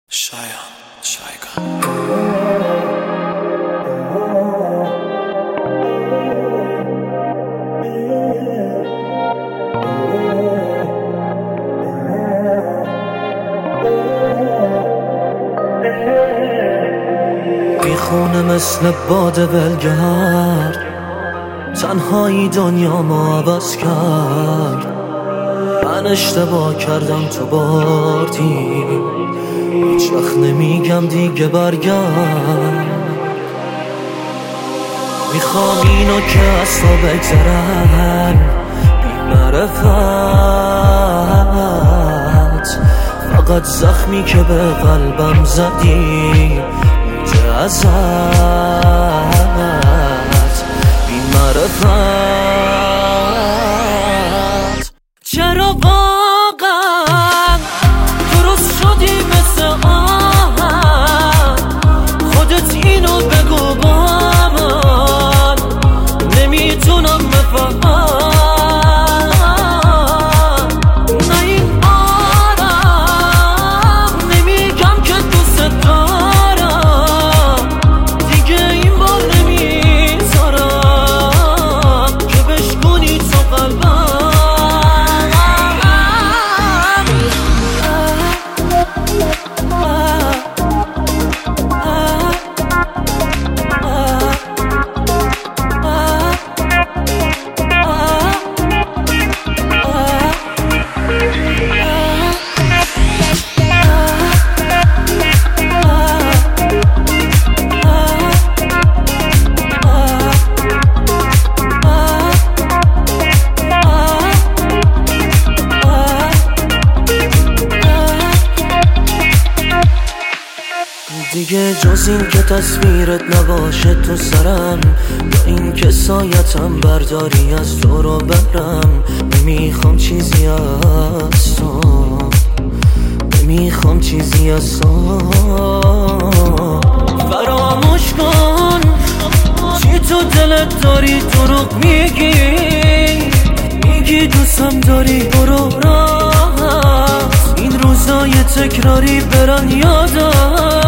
شایگان بیخونه مثل باد ولگرد، تنهایی دنیامو عوض کرد. من اشتباه کردم تو بردی، هیچ وقت نمیگم دیگه برگرد. میخوام اینو که از تو بگذرن بی معرفت، فقط زخمی که به قلبم زدی مونده ازت بی معرفت. چرا واقعا درست شدی مثل آهن؟ خودت اینو بگو با من، نمیتونم بفهم. نه این آدم نمیگم که دوست دارم، دیگه این بار نمیذارم که بشکنی تو قلبم. دیگه جز این که تصویرت نباشه تو سرم، یا این که سایتم برداری از تو رو برم. نمیخوام چیزی از تو، نمیخوام چیزی از تو. فراموش کن چی تو دلت داری، دروغ میگی دوستم داری. برو راحت این روزای تکراری برن یادم.